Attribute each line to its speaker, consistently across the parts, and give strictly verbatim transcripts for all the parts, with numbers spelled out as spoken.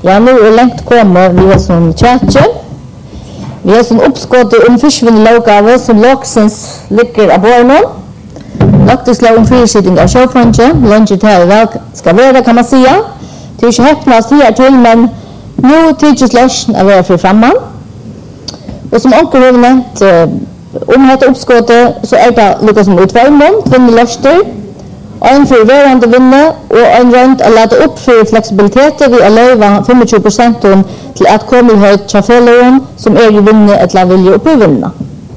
Speaker 1: Ja, nu är längt kommer vi har som tjatje. Vi har som uppskott om fiskvinnlågave som loksens ligger av borgen. Loktislag om fyrsidning av sjåfondje. Lunget här väl ska vara kan man säga. Det är inte häpnast här till men nu tidses lösen av vara för framman. Och som onkel har nämnt om detta uppskottet så är det lika som utvärdning, två löster. En för varande vinna och en rent att lade upp för flexibilitet vid att leva tjugofem procent till att komma i höjd chauffören som är i vinna att la vilja upp i vinna.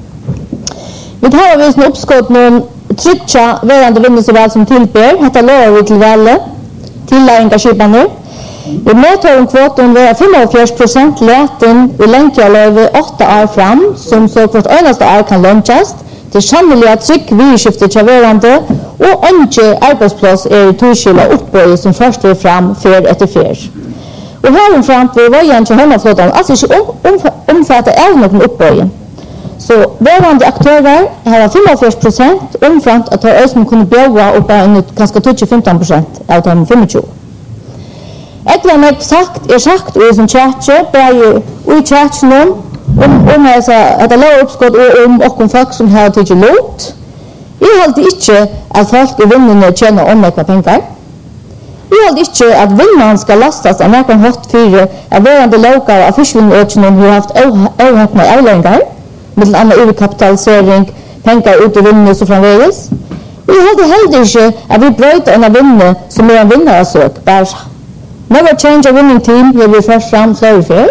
Speaker 1: Vi har vi en uppskott någon trycka varande vinna så väl som tillber. Detta lovar vi till väl till läringarskipaner. Vi mäter en kvoten vara fyrtiofem procent läten och länkar löver åtta år fram som så kvart enaste år kan lunchas. Det sannoliga tryck vi skiftar tjaverande och inte arbetsplats är turskilla uppböj som först är fram för efter fyr. Och här en fram för varje till hemmaflottan, alltså inte omfattar även någon uppböj. Så varande aktörer har fyrtiofem procent omfatt att ha ösmen kunde bjöa upp en ganska tjugo till femton procent av de tjugofem. Äcklarna är sagt, är sagt och som tjatje, bara i tjatjen om om alltså att det låg uppskott om och om folk som har tagit låt. Jag hade inte att folk i vinnarna tjänar omräkna pengar. Jag hade inte att vinnaren ska lastas av någon hot fyra av varande lokar av fiskvinnökningen har haft överhäckna avläggar med annan överkapitalisering, pengar ut i vinnarna så framvägs. Jag hade heller inte att vi bröt en av vinnarna som är en vinnararsök. Bara never change a winning team, jag vill först fram flera fel.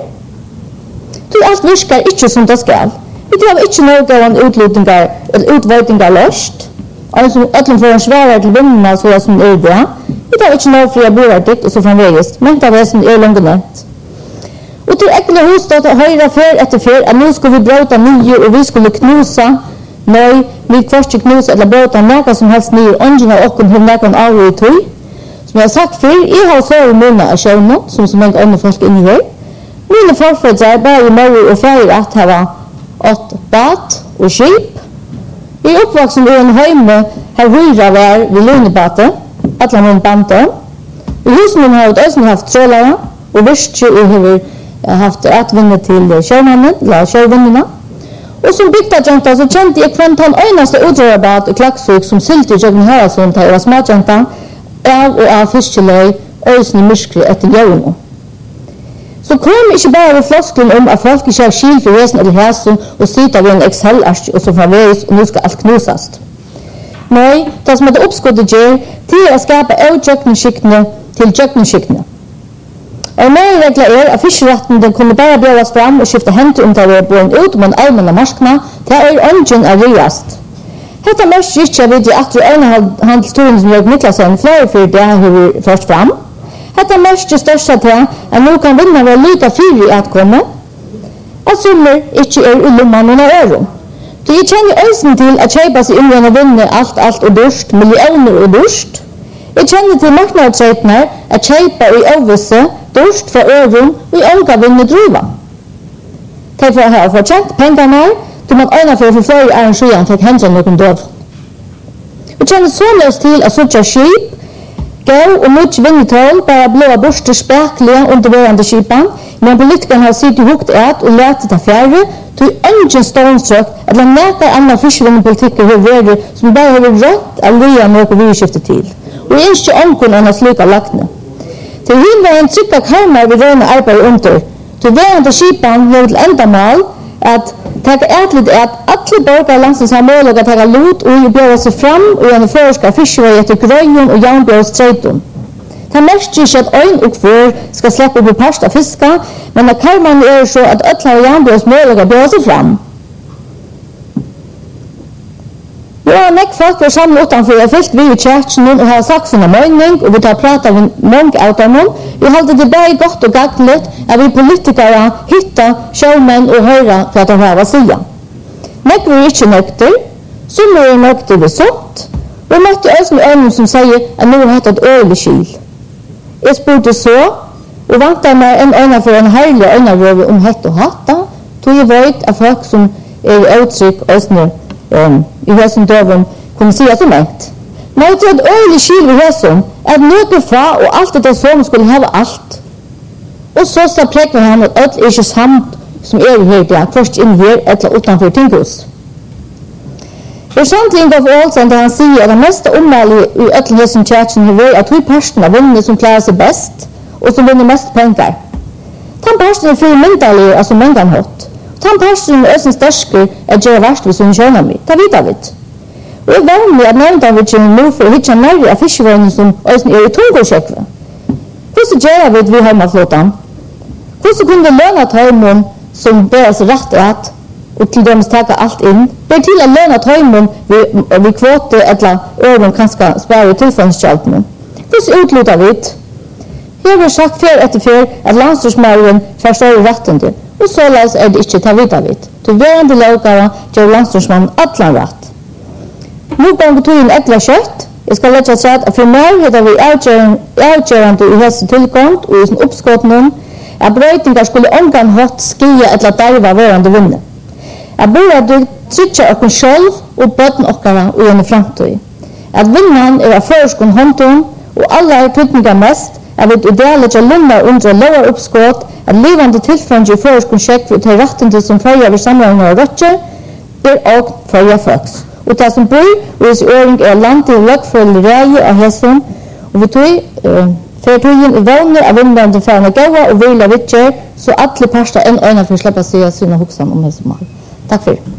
Speaker 1: Så allt virkar inte som det ska. Vi har inte några utlutningar eller utvärdningar löst. Alltså att får en svärare till vinnarna så som är bra. Vi har inte några fria boardigt och så framvägs. Men det är som är långt nämnt. Och till äckliga hostat att höra för efter för att nu ska vi bråta nio och vi skulle knusa. Nej, vi kvarst knusa eller bråta något som helst nio. Ungen har också hur någon av i tog. Som jag har sagt för, jag har så i mina av tjärna som så många andra folk inne här. Mina förfödrar bara i morgon och färg att ha åt bat och skip. Jag är uppvuxen i en hemme här hyra var vid Lunebate, alla min bante. I husen har jag också haft trålare och visst jag har haft ätvinne till körmannen, eller körvinnarna. Och som bygdagenta så kände jag kvant han enaste utrörabad i Klagsvik som sylt i Jögn Haraldsson till jag var smågenta av och av fiskelöj ösn i myskri efter jorden. Så kom inte bara vid flosklen om att folk inte har skil för resen eller häsen och sitta vid en Excel-arsk och så förvägs och nu ska allt knusast. Nej, det som hade uppskottet gör till att skapa avjökningsskiktene till jökningsskiktene. En mer regla är att fiskrätten kunde bara björas fram och skifta hänt om det var båren ut om en allmänna marskna till är ungen är riast. Detta mest gick jag vid att det ena handelsturen som Jörg Niklasen flera för det hur vi först fram. Detta mest är största till att nu kan vinna vara lika fyra att komma. Att summer inte är i lumman och öron. Så jag känner ösen till att köpa sig in och vinna allt, allt och durst, miljoner och durst. Jag känner till marknadsrättnar att köpa i ovisse, durst för öron och i olika vinna druva. Därför har jag förtjänt pengarna då man ena för för flera arrangerar för att hända någon död. Jag känner så löst till att sucha skip gå och mycket vinnetal bara blåa borster späkliga under varande skipan, men politikerna har sitt ihop ät och lätet av fjärre, tog ingen stånströk eller näkar andra fiskvinnepolitiker hur värre som bara har rätt att löja något virskiftet till. Och inte omkun annars sluka lackne. Till himla en trycka karmar vid röna arbete under, till varande skipan gör till enda mal att taka ätligt att alla borgare landsens har möjlighet att taka lot och björa sig fram och gärna förska fiskväg efter gröjen och järnbjörn strejton. Det mest inte att ögon och får ska släppa på pasta av fiska, men när karman är så att alla järnbjörns möjlighet att björa sig fram. Ja, näck folk var samla utanför jag fyllt vi i tjärtsen och har sagt sina mening och vi tar prata med många av dem. Vi hållde det bara gott och gagnligt att vi politiker hitta sjömän och höra för att de har vad säga. Näck var inte nökter, som är nökter vid sånt. Vi mötte oss med ögon som säger att nu har det ett öl kyl. Jag spurte så och vantade mig en ögon för en härlig ögonröv om hett och hatta. Tog jag vet att folk som är uttryck oss nu Um, i hösten döven kunde säga som ett. Men jag tror att öjlig kyl i hösten är att nöka fra och allt det som skulle ha allt. Og så står prekner han at alt er ikke samt som er her til han først inn her eller utenfor tinghus. Det er sant Ingolf Olsen da han sier at det meste omvalget i øtlen som kjærken har vært at to parten av vennene som klarer seg best og som vinner mest penger. Den parten er fri myndalig, altså mengen hatt. Den parten er også sterskere at gjøre verst hvis hun kjønner meg. Det vet jeg vet. Og jeg var med at nevnte vi ikke nå for å hitte nærmere av fiskevårene som også er i tungårdskjekve. Hvordan gjør vi vi hjemmeflåten? Hvordan kunne vi lønne tøymon som ber oss rett at og til dem takke alt inn? Det er til å lønne tøymon vi, vi kvote eller øren kanskje spare tilfangskjaltene. Hvordan utlutter vi det? Her har vi sagt før etter før at landstorsmæren forstår rettende, og således er det ikke ta vidt vidt. Til verande lovgave gjør landstorsmannen atlan rett. Nå ganger tog inn etla kjøtt. Jeg skal lette seg at for meg heter vi avgjørende i hese tilgångt og i sin oppskåtning at brøytingar skulle omgang hatt skia etla derva verande vinne. Jeg bor at du trykker okken sjølv og bøtten okkara og gjennom fremtøy. At vinnan er av føreskånd håndtun og alle er tydninga mest er vi idealet til lummer under lovar oppskåt at livande tilfange i føreskånd sjekk for til rettende som førjer ved sammenheng av røtje er og førjer folks. Og det som bor og i øring er landet i løkfølge reie av hesson og vi tog uh, for togjen i vågner av vindvande færende gava og vila vittjer så alle parster enn øyne for å slippe seg sine hoksan om hesson. Takk for